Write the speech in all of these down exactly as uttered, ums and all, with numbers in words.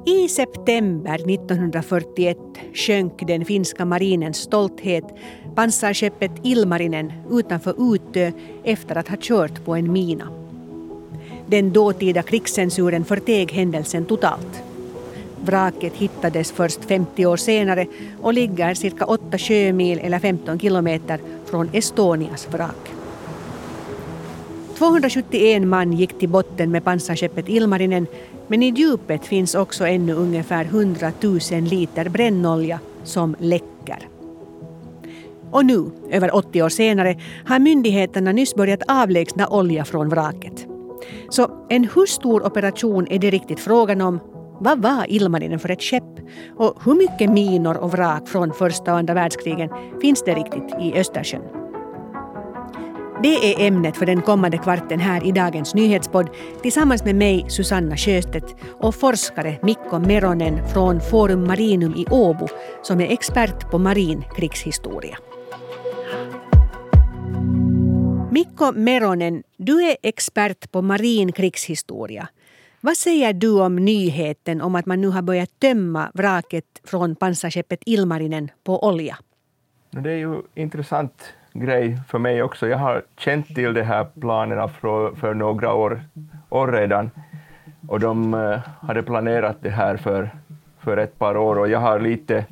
I september nittonhundrafyrtioett sjönk den finska marinens stolthet, pansarskeppet Ilmarinen, utanför Utö efter att ha kört på en mina. Den dåtida krigscensuren förteg händelsen totalt. Vraket hittades först femtio år senare och ligger cirka åtta sjömil eller femton kilometer från Estonias vrak. tvåhundrasjuttioen man gick till botten med pansarskeppet Ilmarinen, men i djupet finns också ännu ungefär hundratusen liter brännolja som läcker. Och nu, över åttio år senare, har myndigheterna nyss börjat avlägsna olja från vraket. Så en hur stor operation är det riktigt frågan om? Vad var Ilmarinen för ett skepp? Och hur mycket minor och vrak från första och andra världskrigen finns det riktigt i Östersjön? Det är ämnet för den kommande kvarten här i dagens nyhetspodd tillsammans med mig Susanna Sjöstedt och forskare Mikko Meronen från Forum Marinum i Åbo som är expert på marin krigshistoria. Mikko Meronen, du är expert på marin krigshistoria. Vad säger du om nyheten om att man nu har börjat tömma vraket från pansarskeppet Ilmarinen på olja? Det är ju intressant grej för mig också. Jag har känt till de här planerna för, för några år, år redan. Och de uh, hade planerat det här för, för ett par år. Och jag har lite,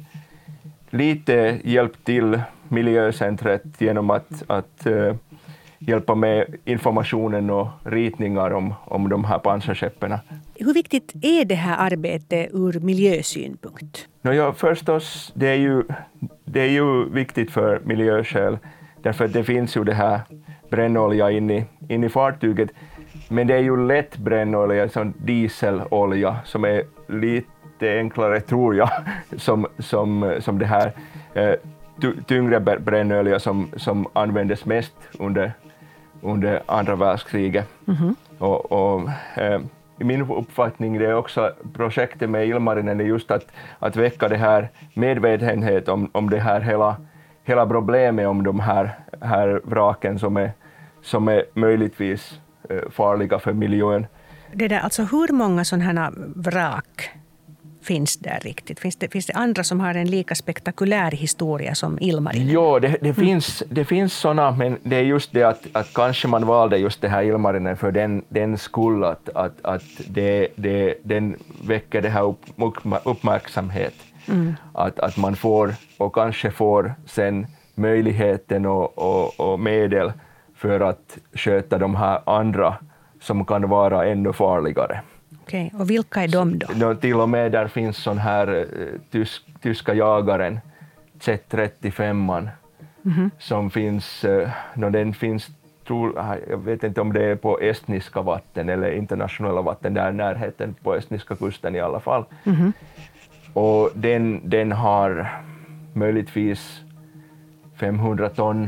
lite hjälpt till miljöcentret genom att, att uh, hjälpa med informationen och ritningar om, om de här pansarskeppen. Hur viktigt är det här arbetet ur miljösynpunkt? No, ja, förstås, det är ju, det är ju viktigt för miljöskäl. Därför att det finns ju det här brännolja in i, in i fartyget. Men det är ju lätt brännolja, som dieselolja, som är lite enklare, tror jag, som, som, som det här eh, tyngre brännolja som, som användes mest under, under andra världskriget. Mm-hmm. Och, och, eh, i min uppfattning det är också projektet med Ilmarinen är just att, att väcka det här medvetenhet om, om det här hela Hela problemet om de här, här vraken som är, som är möjligtvis eh, farliga för miljön. Det där, alltså hur många sådana här vrak finns där riktigt? Finns det, finns det andra som har en lika spektakulär historia som Ilmarinen? Ja, det, det, mm. finns, det finns sådana, men det är just det att, att kanske man valde just det här Ilmarinen för den, den skull att, att, att det, det, den väcker det här upp, uppmärksamhet. Mm. Att, att man får och kanske får sen möjligheten och, och, och medel för att sköta de här andra som kan vara ännu farligare. Okej, okay. Och vilka är de då? Så, till och med där finns sån här uh, tysk, tyska jagaren Z trettiofem mm-hmm. som finns, uh, no, den finns, tror, jag vet inte om det är på estniska vatten eller internationella vatten, där närheten på estniska kusten i alla fall. Mm-hmm. Och den, den har möjligtvis femhundra ton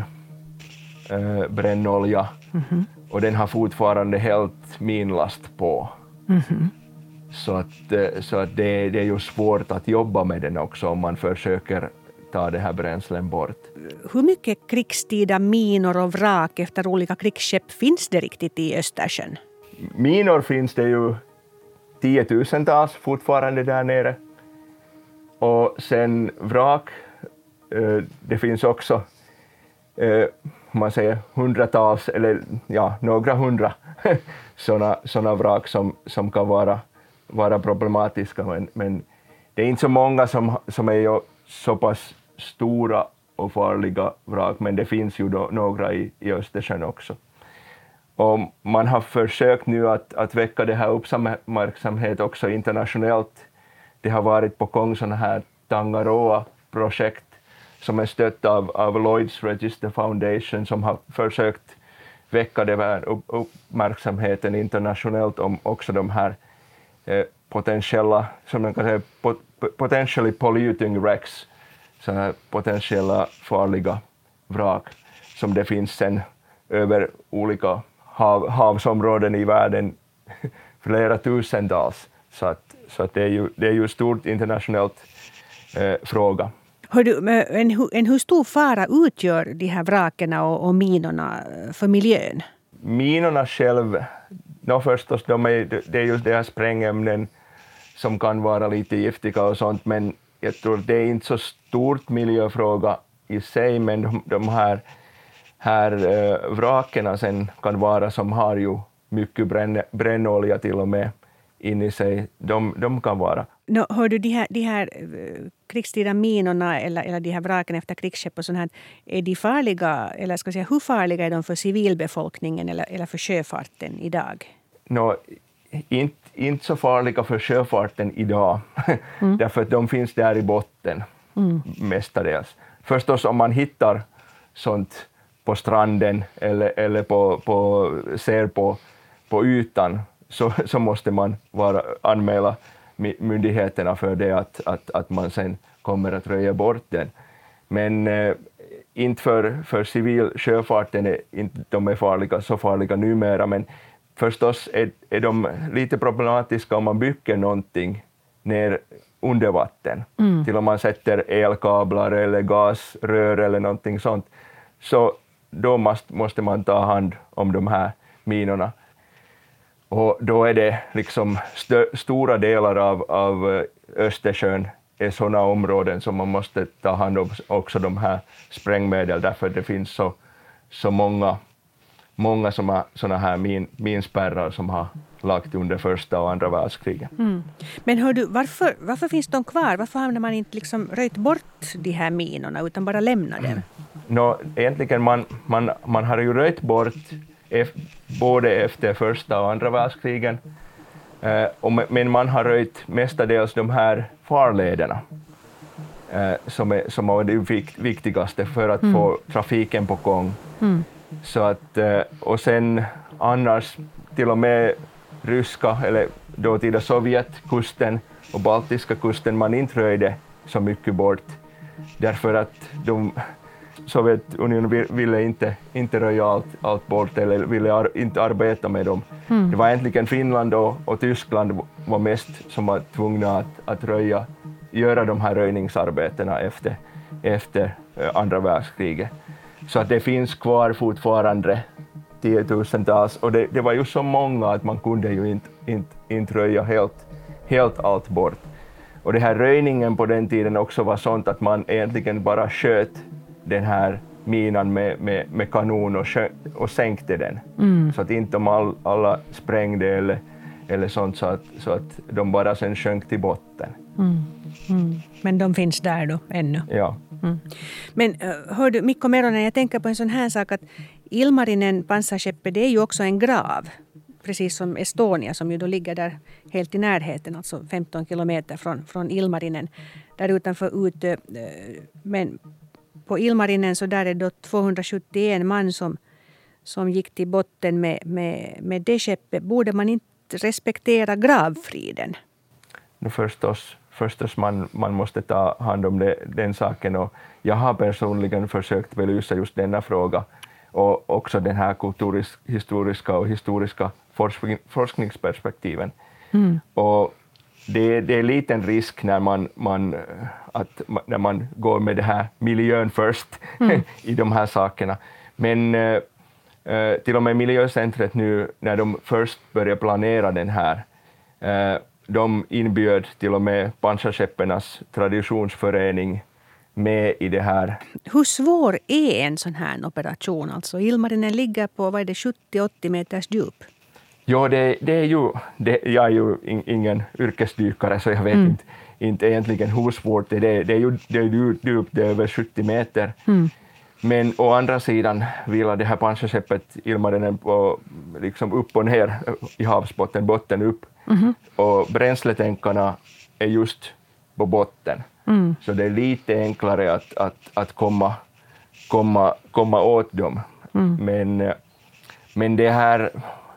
äh, brännolja mm-hmm. och den har fortfarande helt minlast på. Mm-hmm. Så att, så att det, det är ju svårt att jobba med den också om man försöker ta det här bränslen bort. Hur mycket krigstida minor och vrak efter olika krigsskepp finns det riktigt i Östersjön? Minor finns det ju tiotusentals fortfarande där nere. Och sen vrak, det finns också, man säger hundratals eller ja, några hundra sådana såna vrak som, som kan vara, vara problematiska. Men, men det är inte så många som, som är ju så pass stora och farliga vrak, men det finns ju då några i, i Östersjön också. Och man har försökt nu att, att väcka det här uppmärksamhet också internationellt. Det har varit på gång sådana här Tangaroa-projekt som är stött av, av Lloyd's Register Foundation som har försökt väcka det här upp, uppmärksamheten internationellt om också de här eh, potentiella, som man kan säga, pot, potentially polluting wrecks, så här potentiella farliga vrak som det finns sen över olika hav, havsområden i världen, flera tusentals. Så att, så att det är ju det är ju stort internationellt eh, fråga. Hör du, en, en hur stor fara utgör de här vraken och, och minorna för miljön? Minorna själv, no förstås, de är, det är just det här sprängämnen som kan vara lite giftiga och sånt, men jag tror det är inte så stort miljöfråga i sig, men de, de här, här äh, vrakerna sen kan vara som har ju mycket bränn, brännolja till och med in i sig, de, de kan vara. No, hör du, de här, de här krigstida minorna eller, eller de här vraken efter krigsskepp och sånt här, är de farliga, eller ska jag säga, hur farliga är de för civilbefolkningen eller, eller för sjöfarten idag? No, inte, inte så farliga för sjöfarten idag, mm. därför att de finns där i botten mm. mestadels. Förstås om man hittar sånt på stranden eller, eller på, på, ser på, på ytan, så, så måste man vara, anmäla myndigheterna för det, att, att, att man sen kommer att röja bort den. Men eh, inte för, för civil sjöfarten är inte de är farliga, så farliga numera, men förstås är, är de lite problematiska om man bygger någonting ner under vatten. Mm. Till om man sätter elkablar eller gasrör eller någonting sånt. Så då måste, måste man ta hand om de här minorna. Och då är det liksom st- stora delar av, av Östersjön är sådana områden som man måste ta hand om också de här sprängmedel, därför det finns så, så många, många sådana här min, minspärrar som har lagt under första och andra världskriget. Mm. Men hör du, varför, varför finns de kvar? Varför har man inte liksom röjt bort de här minorna utan bara lämnat dem? No, egentligen man, man, man har ju röjt bort både efter första och andra världskrigen, eh, och, men man har röjt mestadels de här farlederna eh, som är, som är det viktigaste för att mm. få trafiken på gång. Mm. Så att, eh, och sen annars till och med ryska eller dåtida Sovjetkusten och baltiska kusten man inte röjde så mycket bort, därför att de Sovjetunionen ville inte, inte röja allt, allt bort eller ville ar, inte arbeta med dem. Mm. Det var egentligen Finland och, och Tyskland var mest som var tvungna att, att röja, göra de här röjningsarbetena efter, efter andra världskriget. Så att det finns kvar fortfarande tiotusentals, och det, det var ju så många att man kunde ju inte, inte, inte röja helt, helt allt bort. Och det här röjningen på den tiden också var sånt att man egentligen bara sköt den här minan med, med, med kanon och, sjö, och sänkte den. Mm. Så att inte om all, alla sprängde eller, eller sånt, så att, så att de bara sen sjönk till botten. Mm. Mm. Men de finns där då ännu? Ja. Mm. Men hör du, Mikko Meronen, jag tänker på en sån här sak att Ilmarinen, pansarskeppet, det är ju också en grav. Precis som Estonia som ju då ligger där helt i närheten, alltså femton kilometer från, från Ilmarinen, där utanför Utö. Men på Ilmarinen så där är då tvåhundrasjuttioen man som, som gick till botten med, med, med det skeppet. Borde man inte respektera gravfriden? No, förstås, förstås man, man måste ta hand om det, den saken, och jag har personligen försökt belysa just denna fråga och också den här kulturhistoriska och historiska forskning, forskningsperspektiven. Mm. Och det, det är en liten risk när man, man, att, när man går med det här miljön först mm. i de här sakerna. Men eh, till och med miljöcentret nu, när de först började planera den här, eh, de inbjöd till och med pansarskepparnas traditionsförening med i det här. Hur svår är en sån här operation? Alltså Ilmarinen ligger på vad är det, sjuttio till åttio meters djup? Ja, det, det är ju, det, jag är ju in, ingen yrkesdykare, så jag vet mm. inte, inte egentligen hur svårt det är. Det är ju det är djupt, det är över sjuttio meter. Mm. Men å andra sidan vilar det här pansarskeppet Ilmarinen på, liksom upp och ner i havsbotten, botten upp. Mm. Och bränsletänkarna är just på botten. Mm. Så det är lite enklare att, att, att komma, komma, komma åt dem. Mm. Men, men det här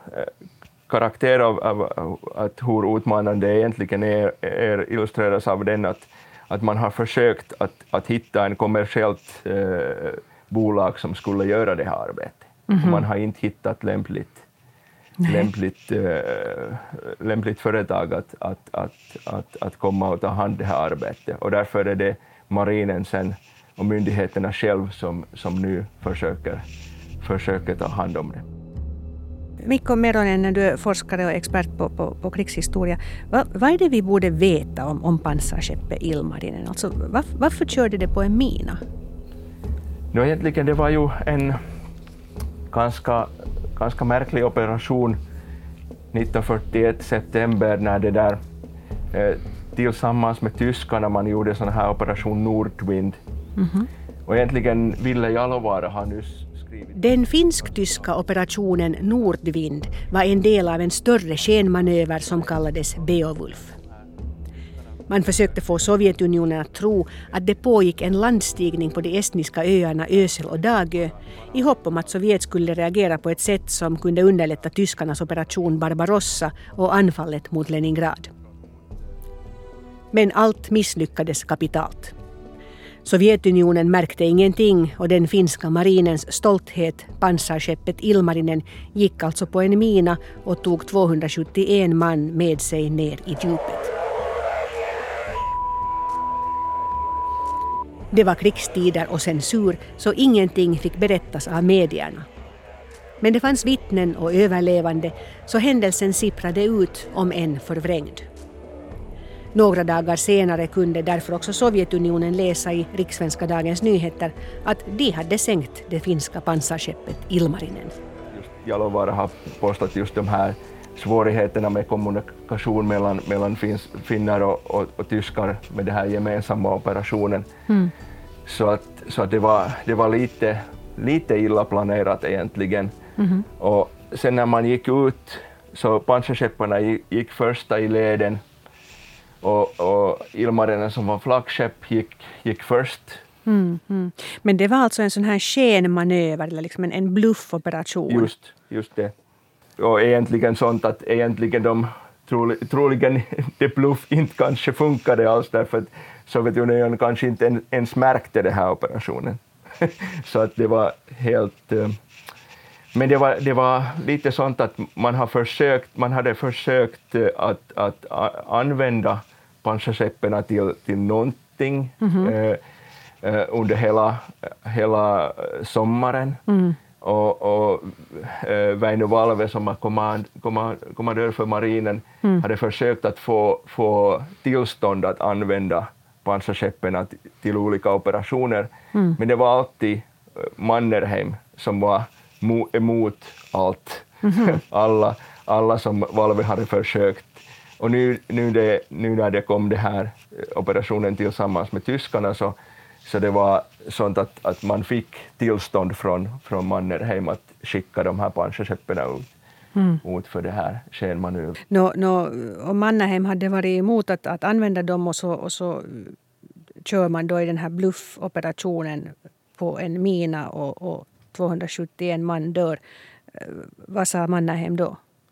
karaktär av, av att hur utmanande det egentligen är, är illustreras av den att, att man har försökt att, att hitta en kommersiellt eh, bolag som skulle göra det här arbetet. Mm-hmm. Man har inte hittat lämpligt, lämpligt, äh, lämpligt företag att, att, att, att, att komma och ta hand om det här arbetet. Och därför är det marinen sen och myndigheterna själv som, som nu försöker, försöker ta hand om det. Mikko Meronen, när du är forskare och expert på, på, på krigshistoria, Va, vad är det vi borde veta om, om pansarskeppet Ilmarinen? Alltså, var, varför körde det på en mina? No, egentligen det var ju en ganska, ganska märklig operation nittonhundrafyrtioett september när det där eh, tillsammans med tyskarna man gjorde sån här operation Nordwind. Mm-hmm. Och egentligen Ville Jalovaara har nyss skrivit... Den finsk-tyska operationen Nordwind var en del av en större skenmanöver som kallades Beowulf. Man försökte få Sovjetunionen att tro att det pågick en landstigning på de estniska öarna Ösel och Dagö i hopp om att Sovjet skulle reagera på ett sätt som kunde underlätta tyskarnas operation Barbarossa och anfallet mot Leningrad. Men allt misslyckades kapitalt. Sovjetunionen märkte ingenting och den finska marinens stolthet, pansarskeppet Ilmarinen, gick alltså på en mina och tog tvåhundrasjuttioen man med sig ner i djupet. Det var krigstider och censur, så ingenting fick berättas av medierna. Men det fanns vittnen och överlevande, så händelsen sipprade ut, om än förvrängd. Några dagar senare kunde därför också Sovjetunionen läsa i Riksvenska Dagens Nyheter att de hade sänkt det finska pansarskeppet Ilmarinen. Just Jalovaara har påstått just de här svårigheterna med kommunikation mellan, mellan finns, finnar och, och, och tyskar med den här gemensamma operationen. Mm. Så att, så att det var, det var lite, lite illa planerat egentligen. Mm. Och sen när man gick ut så pansarskepparna gick, gick första i leden och, och Ilmarinen som var flaggskepp gick, gick först. Mm, mm. Men det var alltså en sån här skenmanöver eller liksom en, en bluffoperation? Just, just det. Och egentligen sånt att egentligen de troligen, troligen det bluff inte kanske funkade alls därför att Sovjetunionen kanske inte ens märkte den här operationen. Så att det var helt... Men det var, det var lite sånt att man, har försökt, man hade försökt att, att använda pansarskeppen till, till någonting mm-hmm. eh, under hela, hela sommaren. Mm. Och, och äh, Väinö Valve som var kommand, kommand, kommandör för marinen mm. hade försökt att få, få tillstånd att använda pansarskeppen till olika operationer. Mm. Men det var alltid Mannerheim som var mo, emot allt. Mm-hmm. alla, alla som Valve hade försökt. Och nu, nu, det, nu när det kom det här operationen tillsammans med tyskarna så Så det var sånt att, att man fick tillstånd från, från Mannerheim att skicka de här pansarskeppen ut, mm. ut för det här skenmanövern. No, no, om Mannerheim hade varit emot att, att använda dem och så, och så kör man då i den här bluffoperationen på en mina och, och tvåhundrasjuttioen man dör. Vad sa Mannerheim då?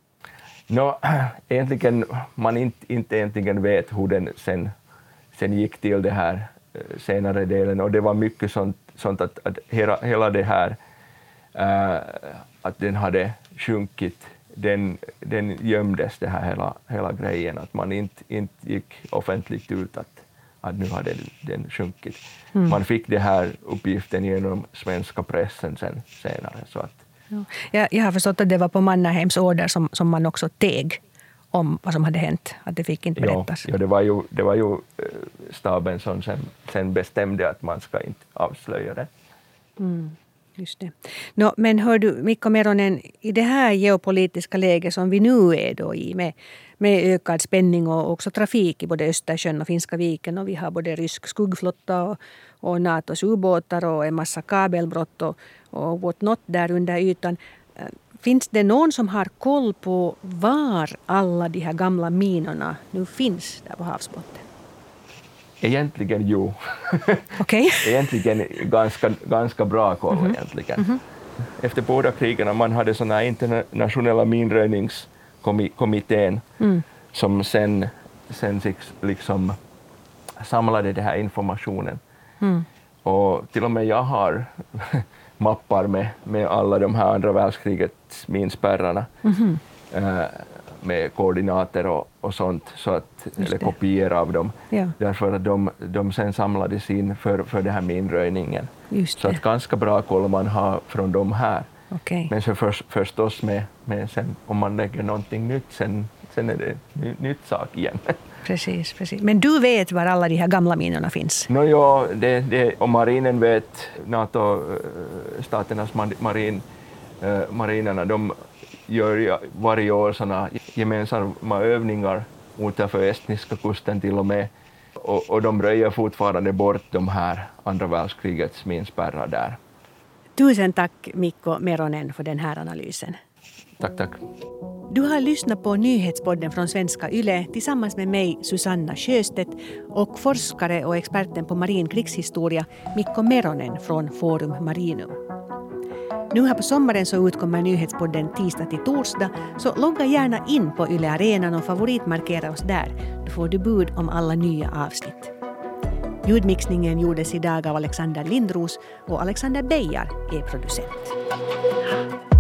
No, egentligen man inte, inte egentligen vet hur den sen, sen gick till det här senare delen och det var mycket sånt, sånt att, att hela, hela det här äh, att den hade sjunkit, den, den gömdes det här hela, hela grejen, att man inte, inte gick offentligt ut att, att nu hade den sjunkit. Mm. Man fick det här uppgiften genom svenska pressen sen, senare. Så att. Ja. Jag, jag har förstått att det var på Mannerheims order som, som man också teg om vad som hade hänt, att det fick inte berättas. Ja, ja det var ju, det var ju staben som sen, sen bestämde att man ska inte avslöja det. Mm, just det. No, men hör du, Mikko Meronen, i det här geopolitiska läget som vi nu är då i med, med ökad spänning och också trafik i både Östersjön och Finska viken och vi har både rysk skuggflotta och, och NATOs ubåtar och en massa kabelbrott och, och what not där under ytan. Finns det någon som har koll på var alla de här gamla minorna nu finns där på havsbotten? Egentligen jo. Okay. Egentligen ganska, ganska bra koll mm-hmm. egentligen. Mm-hmm. Efter båda krigen man hade såna internationella minröjningskommittén mm. som sen, sen liksom samlade den här informationen. Mm. Och till och med jag har mappar med, med alla de här andra världskrigets minspärrarna mm-hmm. äh, med koordinater och, och sånt, så att, eller kopior av dem. Ja. Därför att de, de sen samlades in för, för den här minröjningen. Så att ganska bra koll man har från de här. Okay. Men så för, förstås med, Men sen, om man lägger någonting nytt, sen, sen är det ny, nytt sak igen. Precis, precis. Men du vet var alla de här gamla minorna finns? No, ja, det, det, och marinen vet, NATO-staternas marin, äh, marinerna, de gör varje år såna gemensamma övningar utanför estniska kusten till och med. Och, och de röjer fortfarande bort de här andra världskrigets minspärrar där. Tusen tack Mikko Meronen för den här analysen. Tack, tack. Du har lyssnat på nyhetspodden från Svenska Yle tillsammans med mig Susanna Sjöstedt och forskare och experten på marin krigshistoria Mikko Meronen från Forum Marinum. Nu här på sommaren så utkommer nyhetspodden tisdag till torsdag, så logga gärna in på Yle Arenan och favoritmarkera oss där. Då får du bud om alla nya avsnitt. Ljudmixningen gjordes idag av Alexander Lindros och Alexander Beijar är producent.